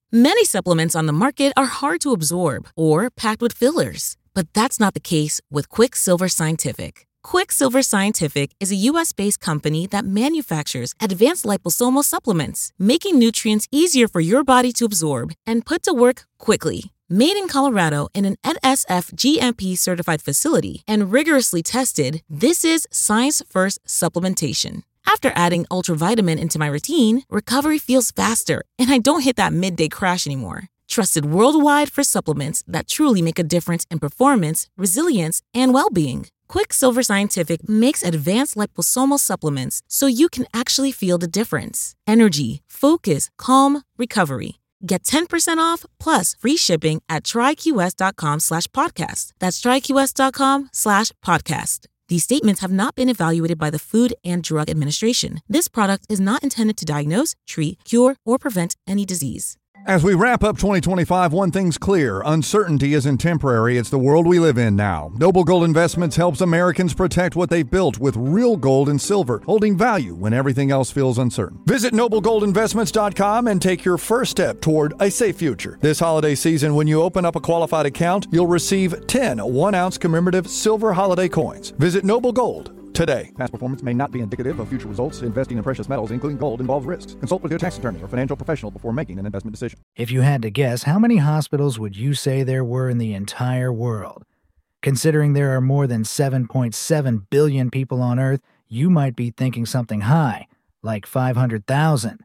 Many supplements on the market are hard to absorb or packed with fillers, but that's not the case with Quicksilver Scientific. Quicksilver Scientific is a U.S.-based company that manufactures advanced liposomal supplements, making nutrients easier for your body to absorb and put to work quickly. Made in Colorado in an NSF GMP-certified facility and rigorously tested, this is science-first supplementation. After adding Ultravitamin into my routine, recovery feels faster, and I don't hit that midday crash anymore. Trusted worldwide for supplements that truly make a difference in performance, resilience, and well-being. Quicksilver Scientific makes advanced liposomal supplements so you can actually feel the difference. Energy, focus, calm, recovery. Get 10% off plus free shipping at tryqs.com/podcast. That's tryqs.com/podcast. These statements have not been evaluated by the Food and Drug Administration. This product is not intended to diagnose, treat, cure, or prevent any disease. As we wrap up 2025, one thing's clear. Uncertainty isn't temporary. It's the world we live in now. Noble Gold Investments helps Americans protect what they've built with real gold and silver, holding value when everything else feels uncertain. Visit noblegoldinvestments.com and take your first step toward a safe future. This holiday season, when you open up a qualified account, you'll receive 10 one-ounce commemorative silver holiday coins. Visit Noble Gold today. Past performance may not be indicative of future results. Investing in precious metals, including gold, involves risks. Consult with your tax attorney or financial professional before making an investment decision. If you had to guess, how many hospitals would you say there were in the entire world? Considering there are more than 7.7 billion people on Earth, you might be thinking something high, like 500,000,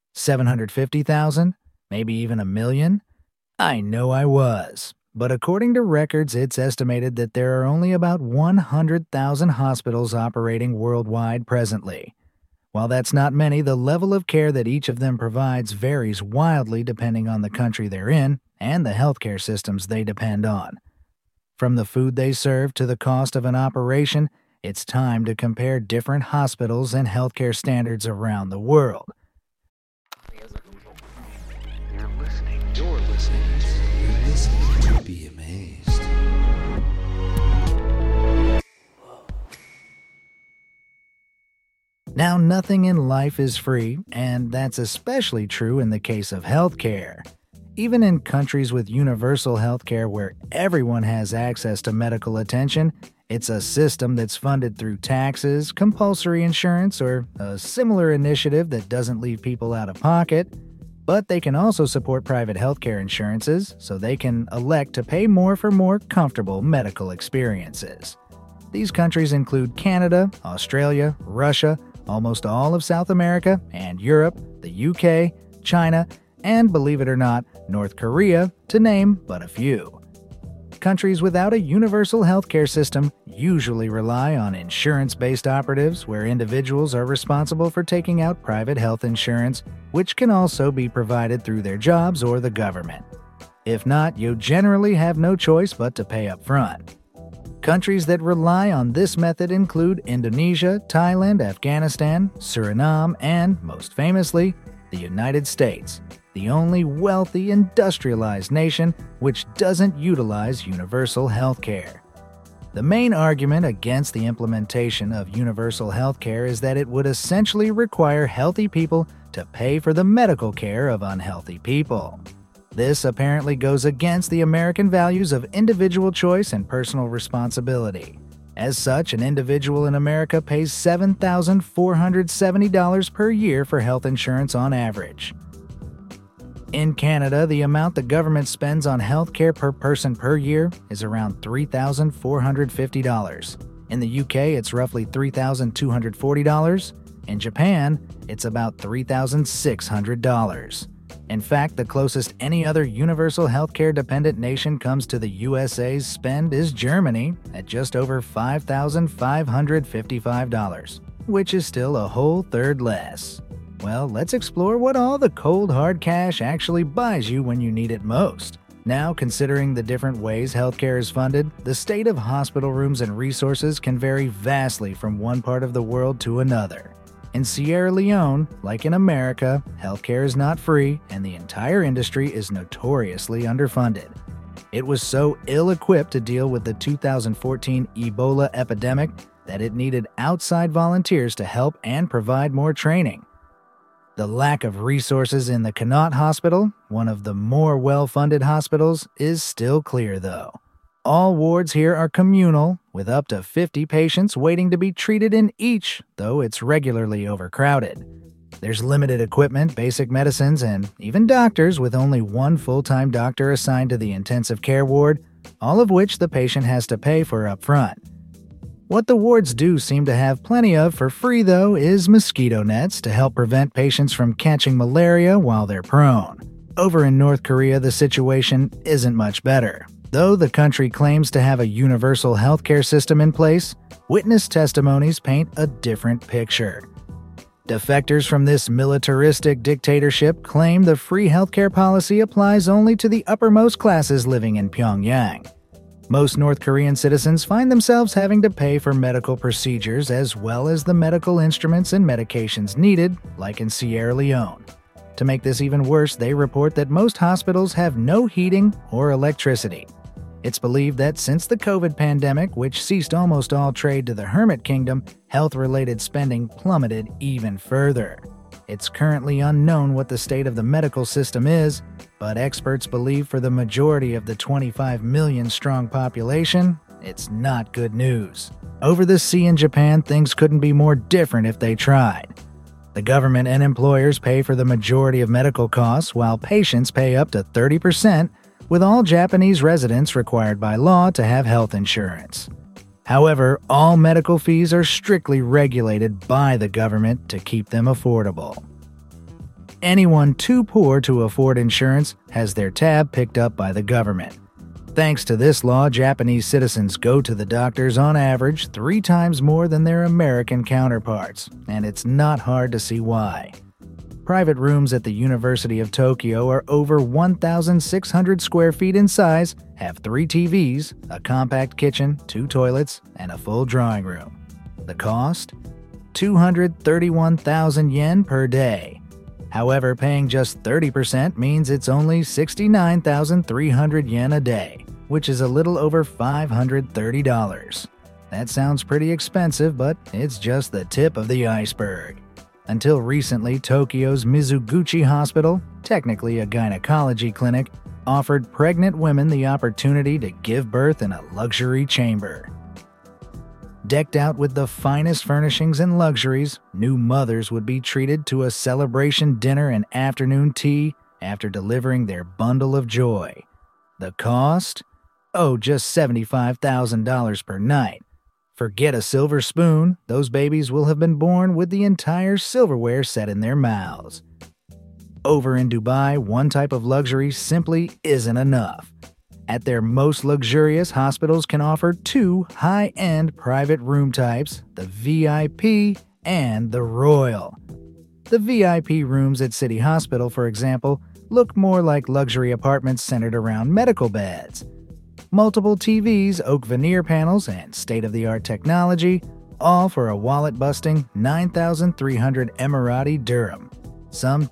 750,000, maybe even a million? I know I was. But according to records, it's estimated that there are only about 100,000 hospitals operating worldwide presently. While that's not many, the level of care that each of them provides varies wildly depending on the country they're in and the healthcare systems they depend on. From the food they serve to the cost of an operation, it's time to compare different hospitals and healthcare standards around the world. You're listening to Be Amazed. Now, nothing in life is free, and that's especially true in the case of healthcare. Even in countries with universal healthcare where everyone has access to medical attention, it's a system that's funded through taxes, compulsory insurance, or a similar initiative that doesn't leave people out of pocket. But they can also support private healthcare insurances, so they can elect to pay more for more comfortable medical experiences. These countries include Canada, Australia, Russia, almost all of South America and Europe, the UK, China, and, believe it or not, North Korea, to name but a few. Countries without a universal healthcare system usually rely on insurance-based operatives where individuals are responsible for taking out private health insurance, which can also be provided through their jobs or the government. If not, you generally have no choice but to pay up front. Countries that rely on this method include Indonesia, Thailand, Afghanistan, Suriname, and, most famously, the United States, the only wealthy, industrialized nation which doesn't utilize universal health care. The main argument against the implementation of universal health care is that it would essentially require healthy people to pay for the medical care of unhealthy people. This apparently goes against the American values of individual choice and personal responsibility. As such, an individual in America pays $7,470 per year for health insurance on average. In Canada, the amount the government spends on health care per person per year is around $3,450. In the UK, it's roughly $3,240. In Japan, it's about $3,600. In fact, the closest any other universal healthcare dependent nation comes to the USA's spend is Germany at just over $5,555, which is still a whole third less. Well, let's explore what all the cold hard cash actually buys you when you need it most. Now, considering the different ways healthcare is funded, the state of hospital rooms and resources can vary vastly from one part of the world to another. In Sierra Leone, like in America, healthcare is not free, and the entire industry is notoriously underfunded. It was so ill-equipped to deal with the 2014 Ebola epidemic that it needed outside volunteers to help and provide more training. The lack of resources in the Connaught Hospital, one of the more well-funded hospitals, is still clear though. All wards here are communal, with up to 50 patients waiting to be treated in each, though it's regularly overcrowded. There's limited equipment, basic medicines, and even doctors with only one full-time doctor assigned to the intensive care ward, all of which the patient has to pay for up front. What the wards do seem to have plenty of for free, though, is mosquito nets to help prevent patients from catching malaria while they're prone. Over in North Korea, the situation isn't much better. Though the country claims to have a universal healthcare system in place, witness testimonies paint a different picture. Defectors from this militaristic dictatorship claim the free healthcare policy applies only to the uppermost classes living in Pyongyang. Most North Korean citizens find themselves having to pay for medical procedures as well as the medical instruments and medications needed, like in Sierra Leone. To make this even worse, they report that most hospitals have no heating or electricity. It's believed that since the COVID pandemic, which ceased almost all trade to the Hermit Kingdom, health-related spending plummeted even further. It's currently unknown what the state of the medical system is, but experts believe for the majority of the 25 million-strong population, it's not good news. Over the sea in Japan, things couldn't be more different if they tried. The government and employers pay for the majority of medical costs, while patients pay up to 30%, with all Japanese residents required by law to have health insurance. However, all medical fees are strictly regulated by the government to keep them affordable. Anyone too poor to afford insurance has their tab picked up by the government. Thanks to this law, Japanese citizens go to the doctors on average 3 times more than their American counterparts, and it's not hard to see why. Private rooms at the University of Tokyo are over 1,600 square feet in size, have 3 TVs, a compact kitchen, 2 toilets, and a full drawing room. The cost? 231,000 yen per day. However, paying just 30% means it's only 69,300 yen a day, which is a little over $530. That sounds pretty expensive, but it's just the tip of the iceberg. Until recently, Tokyo's Mizuguchi Hospital, technically a gynecology clinic, offered pregnant women the opportunity to give birth in a luxury chamber. Decked out with the finest furnishings and luxuries, new mothers would be treated to a celebration dinner and afternoon tea after delivering their bundle of joy. The cost? Oh, just $75,000 per night. Forget a silver spoon, those babies will have been born with the entire silverware set in their mouths. Over in Dubai, one type of luxury simply isn't enough. At their most luxurious, hospitals can offer 2 high-end private room types, the VIP and the Royal. The VIP rooms at City Hospital, for example, look more like luxury apartments centered around medical beds. Multiple TVs, oak veneer panels, and state-of-the-art technology, all for a wallet-busting 9,300 Emirati dirham, some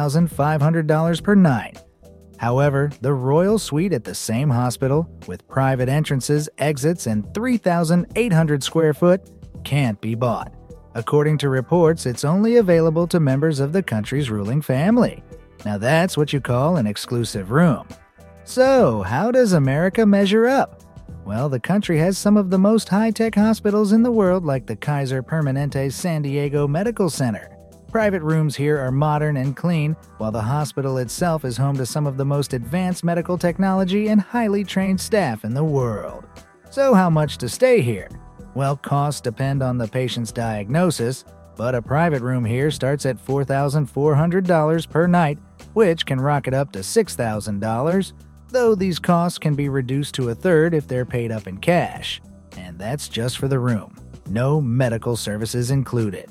$2,500 per night. However, the Royal Suite at the same hospital, with private entrances, exits, and 3,800 square foot, can't be bought. According to reports, it's only available to members of the country's ruling family. Now that's what you call an exclusive room. So, how does America measure up? Well, the country has some of the most high-tech hospitals in the world, like the Kaiser Permanente San Diego Medical Center. Private rooms here are modern and clean, while the hospital itself is home to some of the most advanced medical technology and highly trained staff in the world. So how much to stay here? Well, costs depend on the patient's diagnosis, but a private room here starts at $4,400 per night, which can rocket up to $6,000, though these costs can be reduced to a third if they're paid up in cash. And that's just for the room. No medical services included.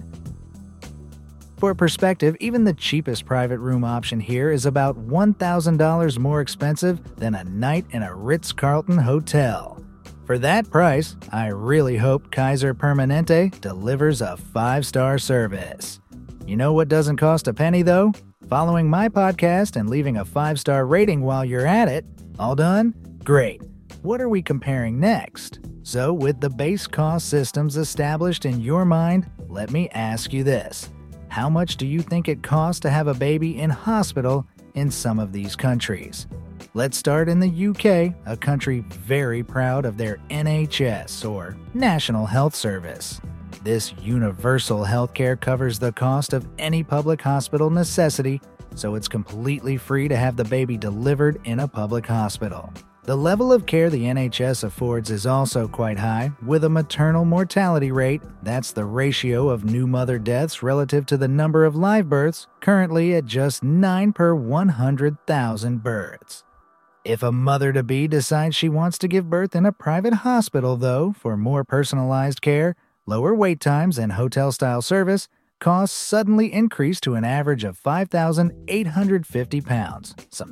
For perspective, even the cheapest private room option here is about $1,000 more expensive than a night in a Ritz-Carlton hotel. For that price, I really hope Kaiser Permanente delivers a 5-star service. You know what doesn't cost a penny, though? Following my podcast and leaving a 5-star rating while you're at it. All done? Great. What are we comparing next? So, with the base cost systems established in your mind, let me ask you this. How much do you think it costs to have a baby in hospital in some of these countries. Let's start in the UK, a country very proud of their NHS, or National Health Service. This universal healthcare covers the cost of any public hospital necessity, so it's completely free to have the baby delivered in a public hospital. The level of care the NHS affords is also quite high, with a maternal mortality rate, that's the ratio of new mother deaths relative to the number of live births, currently at just 9 per 100,000 births. If a mother-to-be decides she wants to give birth in a private hospital, though, for more personalized care, lower wait times, and hotel-style service, costs suddenly increase to an average of £5,850, some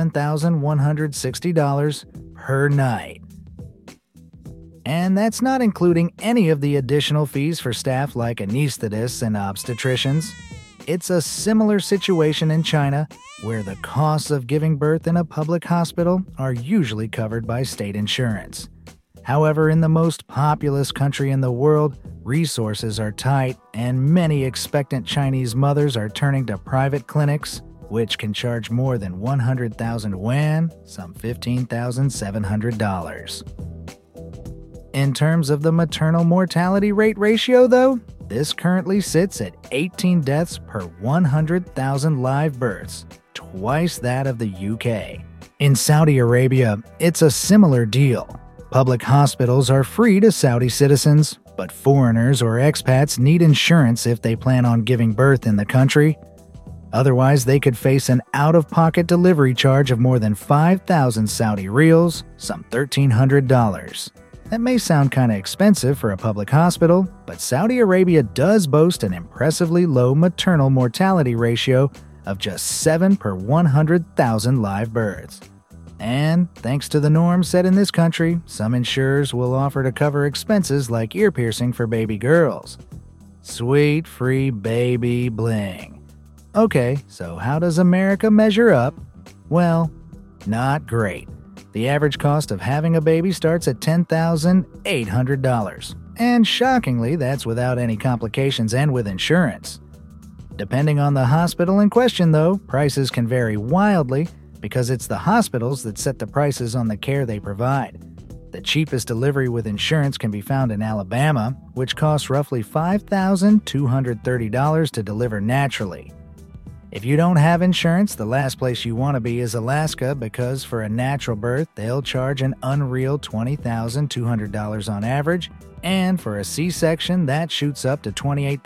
$7,160 per night. And that's not including any of the additional fees for staff like anesthetists and obstetricians. It's a similar situation in China, where the costs of giving birth in a public hospital are usually covered by state insurance. However, in the most populous country in the world, resources are tight, and many expectant Chinese mothers are turning to private clinics, which can charge more than 100,000 yuan, some $15,700. In terms of the maternal mortality rate ratio, though, this currently sits at 18 deaths per 100,000 live births, twice that of the UK. In Saudi Arabia, it's a similar deal. Public hospitals are free to Saudi citizens, but foreigners or expats need insurance if they plan on giving birth in the country. Otherwise, they could face an out-of-pocket delivery charge of more than 5,000 Saudi riyals, some $1,300. That may sound kind of expensive for a public hospital, but Saudi Arabia does boast an impressively low maternal mortality ratio of just 7 per 100,000 live births. And thanks to the norms set in this country, some insurers will offer to cover expenses like ear piercing for baby girls. Sweet free baby bling. Okay, so how does America measure up? Well, not great. The average cost of having a baby starts at $10,800. And shockingly, that's without any complications and with insurance. Depending on the hospital in question, though, prices can vary wildly, because it's the hospitals that set the prices on the care they provide. The cheapest delivery with insurance can be found in Alabama, which costs roughly $5,230 to deliver naturally. If you don't have insurance, the last place you want to be is Alaska, because for a natural birth, they'll charge an unreal $20,200 on average, and for a C-section, that shoots up to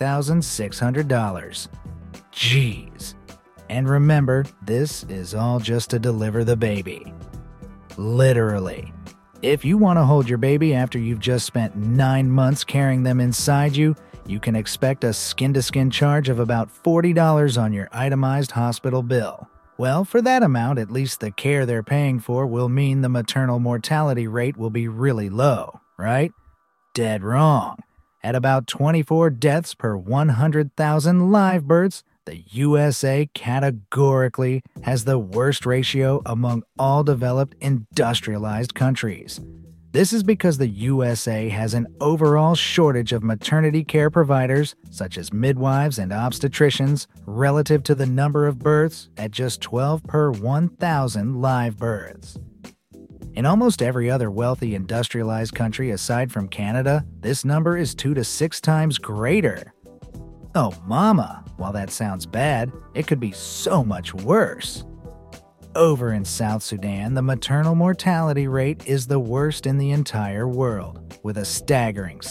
$28,600. Jeez. And remember, this is all just to deliver the baby. Literally. If you want to hold your baby after you've just spent 9 months carrying them inside you, you can expect a skin-to-skin charge of about $40 on your itemized hospital bill. Well, for that amount, at least the care they're paying for will mean the maternal mortality rate will be really low, right? Dead wrong. At about 24 deaths per 100,000 live births, the USA categorically has the worst ratio among all developed industrialized countries. This is because the USA has an overall shortage of maternity care providers, such as midwives and obstetricians, relative to the number of births at just 12 per 1,000 live births. In almost every other wealthy industrialized country aside from Canada, this number is 2 to 6 times greater. Oh mama, while that sounds bad, it could be so much worse. Over in South Sudan, the maternal mortality rate is the worst in the entire world, with a staggering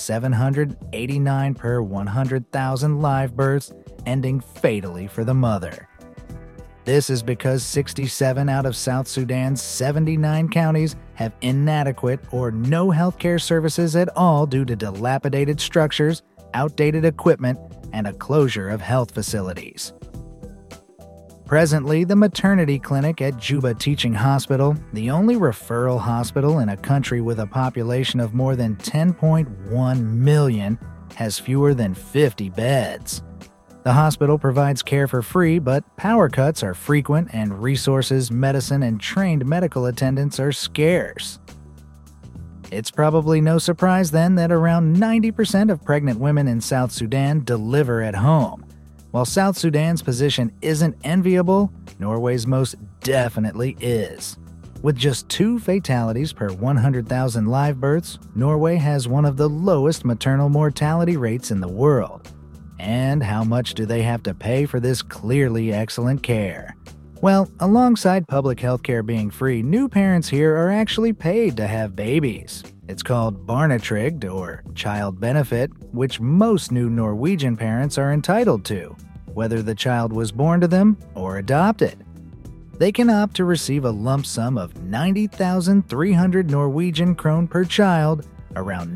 789 per 100,000 live births, ending fatally for the mother. This is because 67 out of South Sudan's 79 counties have inadequate or no healthcare services at all due to dilapidated structures, outdated equipment, and a closure of health facilities. Presently, the maternity clinic at Juba Teaching Hospital, the only referral hospital in a country with a population of more than 10.1 million, has fewer than 50 beds. The hospital provides care for free, but power cuts are frequent and resources, medicine, and trained medical attendants are scarce. It's probably no surprise then that around 90% of pregnant women in South Sudan deliver at home. While South Sudan's position isn't enviable, Norway's most definitely is. With just 2 fatalities per 100,000 live births, Norway has one of the lowest maternal mortality rates in the world. And how much do they have to pay for this clearly excellent care? Well, alongside public health care being free, new parents here are actually paid to have babies. It's called barnetrygd, or child benefit, which most new Norwegian parents are entitled to, whether the child was born to them or adopted. They can opt to receive a lump sum of 90,300 Norwegian krone per child, around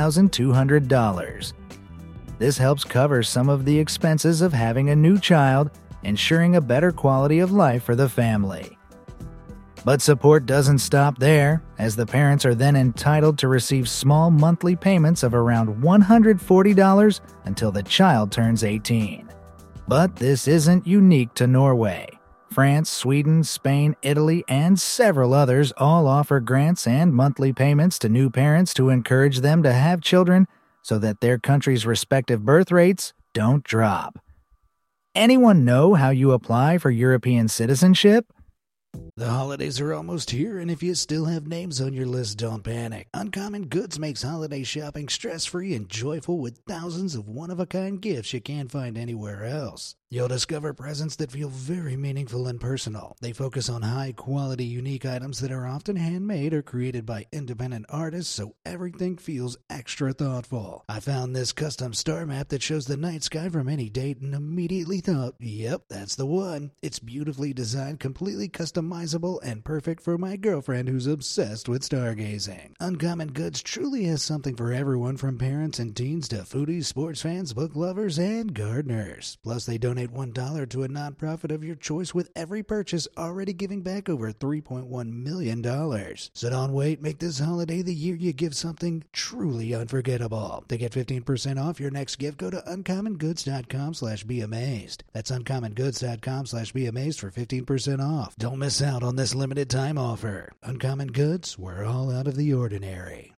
$9,200. This helps cover some of the expenses of having a new child, ensuring a better quality of life for the family. But support doesn't stop there, as the parents are then entitled to receive small monthly payments of around $140 until the child turns 18. But this isn't unique to Norway. France, Sweden, Spain, Italy, and several others all offer grants and monthly payments to new parents to encourage them to have children so that their country's respective birth rates don't drop. Anyone know how you apply for European citizenship? The holidays are almost here, and if you still have names on your list, don't panic. Uncommon Goods makes holiday shopping stress-free and joyful with thousands of one-of-a-kind gifts you can't find anywhere else. You'll discover presents that feel very meaningful and personal. They focus on high-quality, unique items that are often handmade or created by independent artists, so everything feels extra thoughtful. I found this custom star map that shows the night sky from any date and immediately thought, yep, that's the one. It's beautifully designed, completely customizable, and perfect for my girlfriend who's obsessed with stargazing. Uncommon Goods truly has something for everyone, from parents and teens to foodies, sports fans, book lovers, and gardeners. Plus, they donate $1 to a nonprofit of your choice with every purchase, already giving back over $3.1 million. So don't wait, make this holiday the year you give something truly unforgettable. To get 15% off your next gift, go to uncommongoods.com/beamazed. That's uncommongoods.com/beamazed for 15% off. Don't miss out on this limited time offer. Uncommon Goods, we're all out of the ordinary.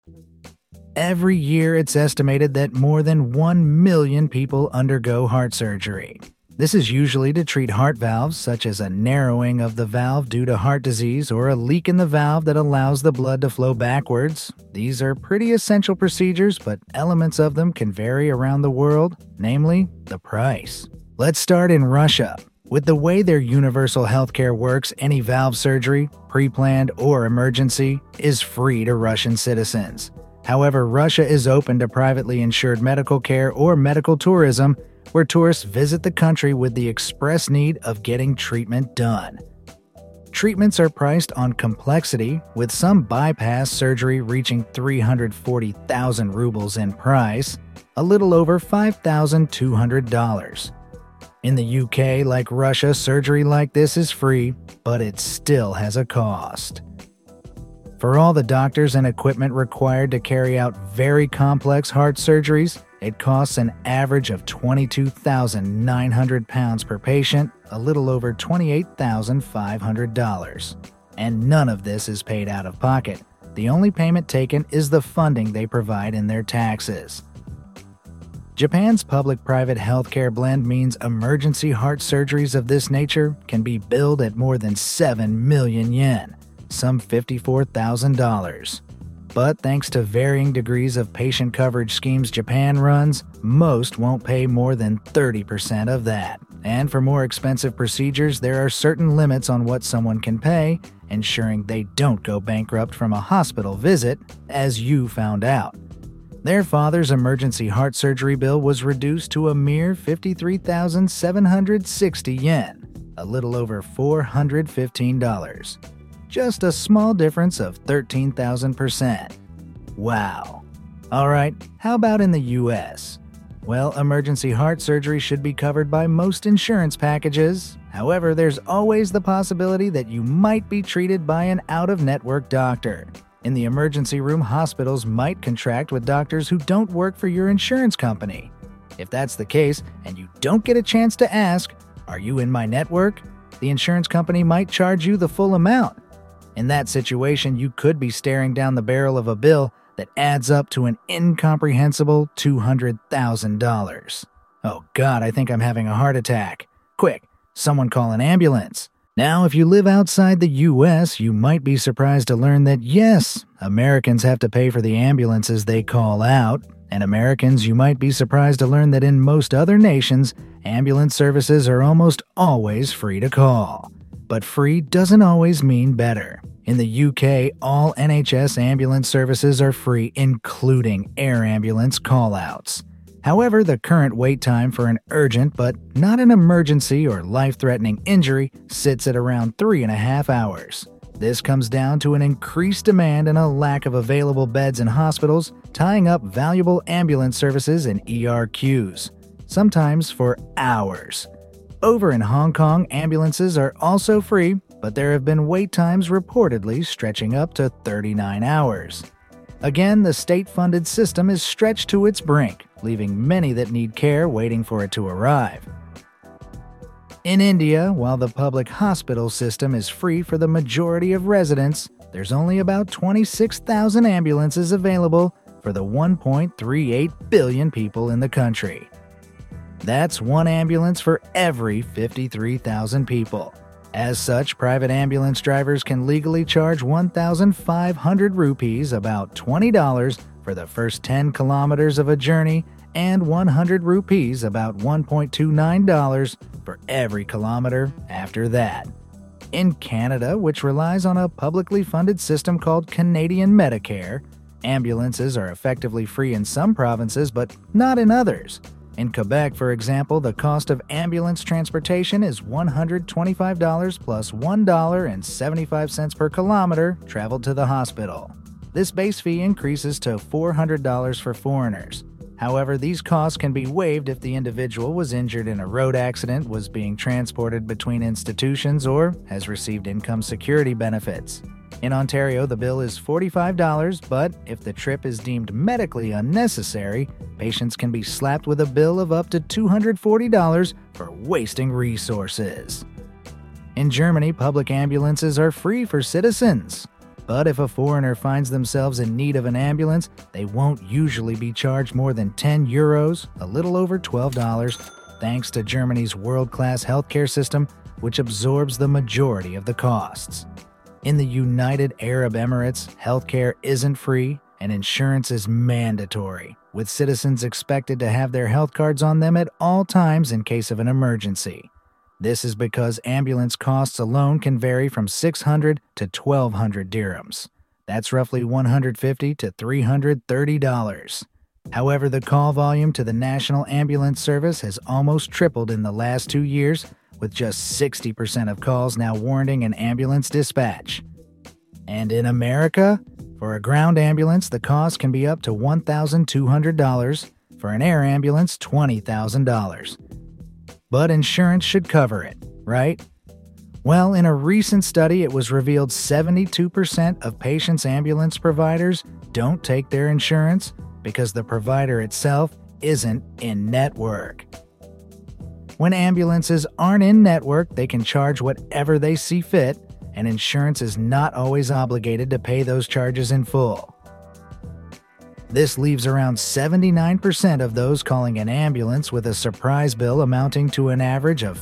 Every year, it's estimated that more than 1 million people undergo heart surgery. This is usually to treat heart valves, such as a narrowing of the valve due to heart disease or a leak in the valve that allows the blood to flow backwards. These are pretty essential procedures, but elements of them can vary around the world, namely the price. Let's start in Russia. With the way their universal healthcare works, any valve surgery, pre-planned or emergency, is free to Russian citizens. However, Russia is open to privately insured medical care or medical tourism, where tourists visit the country with the express need of getting treatment done. Treatments are priced on complexity, with some bypass surgery reaching 340,000 rubles in price, a little over $5,200. In the UK, like Russia, surgery like this is free, but it still has a cost. For all the doctors and equipment required to carry out very complex heart surgeries, it costs an average of £22,900 per patient, a little over $28,500. And none of this is paid out of pocket. The only payment taken is the funding they provide in their taxes. Japan's public-private healthcare blend means emergency heart surgeries of this nature can be billed at more than 7 million yen, some $54,000. But thanks to varying degrees of patient coverage schemes Japan runs, most won't pay more than 30% of that. And for more expensive procedures, there are certain limits on what someone can pay, ensuring they don't go bankrupt from a hospital visit, as you found out. Their father's emergency heart surgery bill was reduced to a mere 53,760 yen, a little over $415. Just a small difference of 13,000%. Wow. Alright, how about in the US? Well, emergency heart surgery should be covered by most insurance packages. However, there's always the possibility that you might be treated by an out-of-network doctor. In the emergency room, hospitals might contract with doctors who don't work for your insurance company. If that's the case, and you don't get a chance to ask, "Are you in my network?" the insurance company might charge you the full amount. In that situation, you could be staring down the barrel of a bill that adds up to an incomprehensible $200,000. Oh God, I think I'm having a heart attack. Quick, someone call an ambulance. Now, if you live outside the U.S., you might be surprised to learn that yes, Americans have to pay for the ambulances they call out. And Americans, you might be surprised to learn that in most other nations, ambulance services are almost always free to call. But free doesn't always mean better. In the UK, all NHS ambulance services are free, including air ambulance call-outs. However, the current wait time for an urgent but not an emergency or life-threatening injury sits at around 3.5 hours. This comes down to an increased demand and a lack of available beds in hospitals, tying up valuable ambulance services in ER queues, sometimes for hours. Over in Hong Kong, ambulances are also free, but there have been wait times reportedly stretching up to 39 hours. Again, the state-funded system is stretched to its brink, leaving many that need care waiting for it to arrive. In India, while the public hospital system is free for the majority of residents, there's only about 26,000 ambulances available for the 1.38 billion people in the country. That's one ambulance for every 53,000 people. As such, private ambulance drivers can legally charge 1,500 rupees, about $20, for the first 10 kilometers of a journey, and 100 rupees, about $1.29, for every kilometer after that. In Canada, which relies on a publicly funded system called Canadian Medicare, ambulances are effectively free in some provinces but not in others. In Quebec, for example, the cost of ambulance transportation is $125 plus $1.75 per kilometer traveled to the hospital. This base fee increases to $400 for foreigners. However, these costs can be waived if the individual was injured in a road accident, was being transported between institutions, or has received income security benefits. In Ontario, the bill is $45, but if the trip is deemed medically unnecessary, patients can be slapped with a bill of up to $240 for wasting resources. In Germany, public ambulances are free for citizens. But if a foreigner finds themselves in need of an ambulance, they won't usually be charged more than €10, a little over $12, thanks to Germany's world-class healthcare system, which absorbs the majority of the costs. In the United Arab Emirates, healthcare isn't free and insurance is mandatory, with citizens expected to have their health cards on them at all times in case of an emergency. This is because ambulance costs alone can vary from 600 to 1,200 dirhams. That's roughly $150 to $330. However, the call volume to the National Ambulance Service has almost tripled in the last 2 years, with just 60% of calls now warranting an ambulance dispatch. And in America, for a ground ambulance, the cost can be up to $1,200. For an air ambulance, $20,000. But insurance should cover it, right? Well, in a recent study, it was revealed 72% of patients' ambulance providers don't take their insurance because the provider itself isn't in network. When ambulances aren't in network, they can charge whatever they see fit, and insurance is not always obligated to pay those charges in full. This leaves around 79% of those calling an ambulance with a surprise bill amounting to an average of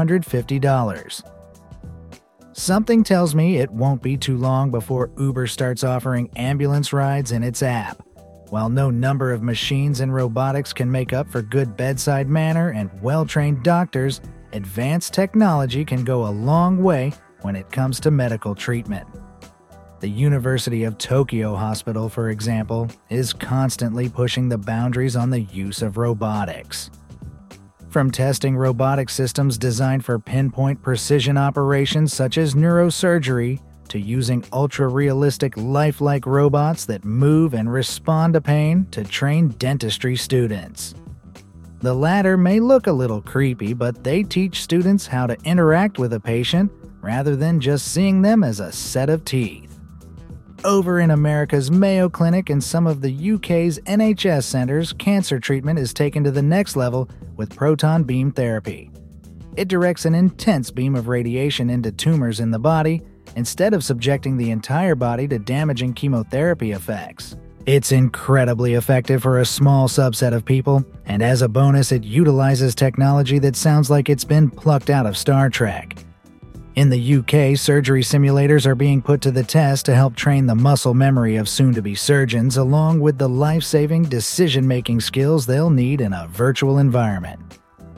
$550. Something tells me it won't be too long before Uber starts offering ambulance rides in its app. While no number of machines and robotics can make up for good bedside manner and well-trained doctors, advanced technology can go a long way when it comes to medical treatment. The University of Tokyo Hospital, for example, is constantly pushing the boundaries on the use of robotics. From testing robotic systems designed for pinpoint precision operations such as neurosurgery, to using ultra-realistic lifelike robots that move and respond to pain to train dentistry students. The latter may look a little creepy, but they teach students how to interact with a patient rather than just seeing them as a set of teeth. Over in America's Mayo Clinic and some of the UK's NHS centers, cancer treatment is taken to the next level with proton beam therapy. It directs an intense beam of radiation into tumors in the body instead of subjecting the entire body to damaging chemotherapy effects. It's incredibly effective for a small subset of people, and as a bonus, it utilizes technology that sounds like it's been plucked out of Star Trek. In the UK, surgery simulators are being put to the test to help train the muscle memory of soon-to-be surgeons along with the life-saving decision-making skills they'll need in a virtual environment.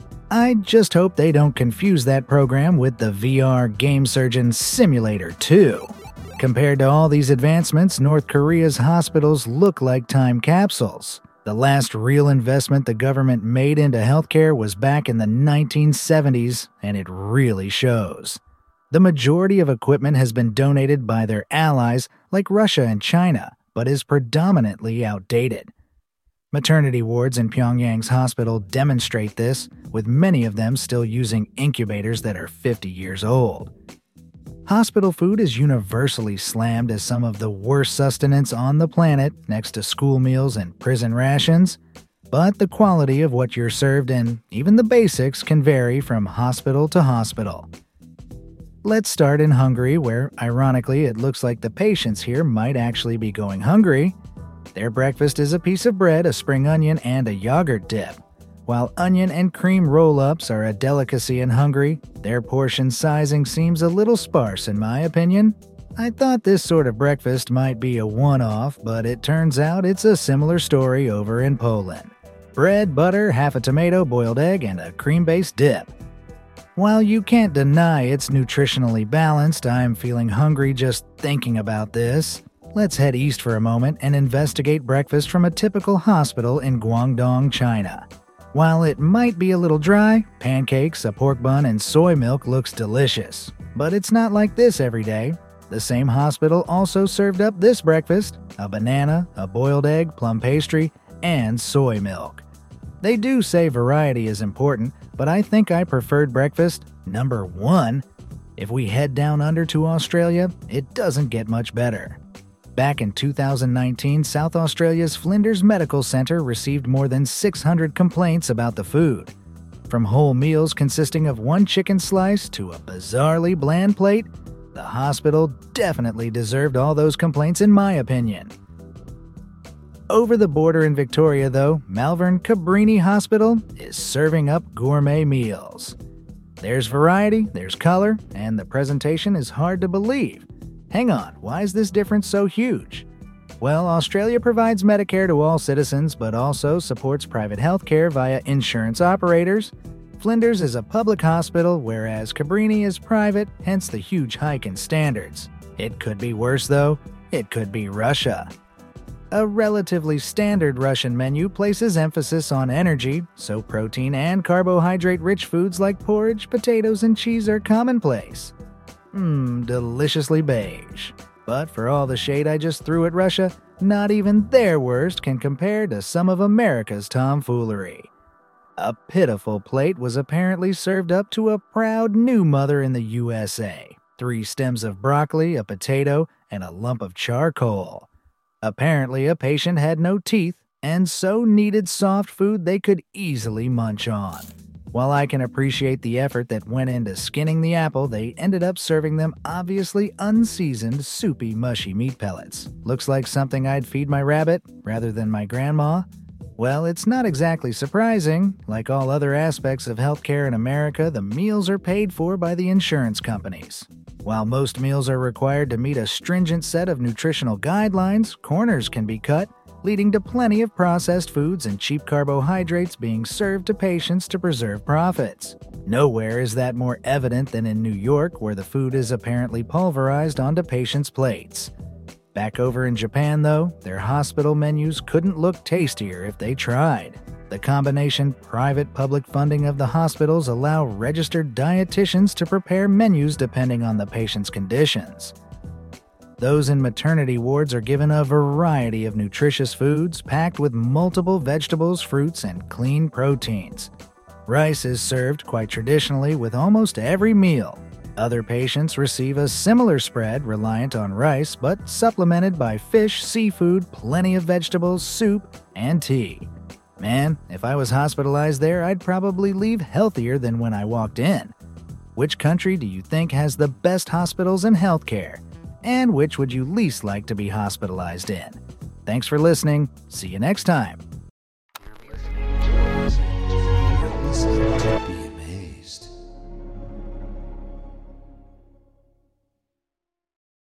I just hope they don't confuse that program with the VR Game Surgeon Simulator 2. Compared to all these advancements, North Korea's hospitals look like time capsules. The last real investment the government made into healthcare was back in the 1970s, and it really shows. The majority of equipment has been donated by their allies like Russia and China, but is predominantly outdated. Maternity wards in Pyongyang's hospital demonstrate this, with many of them still using incubators that are 50 years old. Hospital food is universally slammed as some of the worst sustenance on the planet next to school meals and prison rations, but the quality of what you're served and even the basics can vary from hospital to hospital. Let's start in Hungary, where, ironically, it looks like the patients here might actually be going hungry. Their breakfast is a piece of bread, a spring onion, and a yogurt dip. While onion and cream roll-ups are a delicacy in Hungary, their portion sizing seems a little sparse in my opinion. I thought this sort of breakfast might be a one-off, but it turns out it's a similar story over in Poland. Bread, butter, half a tomato, boiled egg, and a cream-based dip. While you can't deny it's nutritionally balanced, I'm feeling hungry just thinking about this. Let's head east for a moment and investigate breakfast from a typical hospital in Guangdong, China. While it might be a little dry, pancakes, a pork bun, and soy milk looks delicious. But it's not like this every day. The same hospital also served up this breakfast: a banana, a boiled egg, plum pastry, and soy milk. They do say variety is important, but I think I preferred breakfast number 1. If we head down under to Australia, it doesn't get much better. Back in 2019, South Australia's Flinders Medical Centre received more than 600 complaints about the food. From whole meals consisting of one chicken slice to a bizarrely bland plate, the hospital definitely deserved all those complaints in my opinion. Over the border in Victoria, though, Malvern Cabrini Hospital is serving up gourmet meals. There's variety, there's color, and the presentation is hard to believe. Hang on, why is this difference so huge? Well, Australia provides Medicare to all citizens, but also supports private healthcare via insurance operators. Flinders is a public hospital, whereas Cabrini is private, hence the huge hike in standards. It could be worse, though. It could be Russia. A relatively standard Russian menu places emphasis on energy, so protein and carbohydrate-rich foods like porridge, potatoes, and cheese are commonplace. Deliciously beige. But for all the shade I just threw at Russia, not even their worst can compare to some of America's tomfoolery. A pitiful plate was apparently served up to a proud new mother in the USA. 3 stems of broccoli, a potato, and a lump of charcoal. Apparently, a patient had no teeth and so needed soft food they could easily munch on. While I can appreciate the effort that went into skinning the apple, they ended up serving them obviously unseasoned, soupy, mushy meat pellets. Looks like something I'd feed my rabbit rather than my grandma. Well, it's not exactly surprising. Like all other aspects of healthcare in America, the meals are paid for by the insurance companies. While most meals are required to meet a stringent set of nutritional guidelines, corners can be cut, leading to plenty of processed foods and cheap carbohydrates being served to patients to preserve profits. Nowhere is that more evident than in New York, where the food is apparently pulverized onto patients' plates. Back over in Japan, though, their hospital menus couldn't look tastier if they tried. The combination private-public funding of the hospitals allow registered dietitians to prepare menus depending on the patient's conditions. Those in maternity wards are given a variety of nutritious foods packed with multiple vegetables, fruits, and clean proteins. Rice is served quite traditionally with almost every meal. Other patients receive a similar spread reliant on rice but supplemented by fish, seafood, plenty of vegetables, soup, and tea. Man, if I was hospitalized there, I'd probably leave healthier than when I walked in. Which country do you think has the best hospitals and healthcare? And which would you least like to be hospitalized in? Thanks for listening. See you next time. You're listening to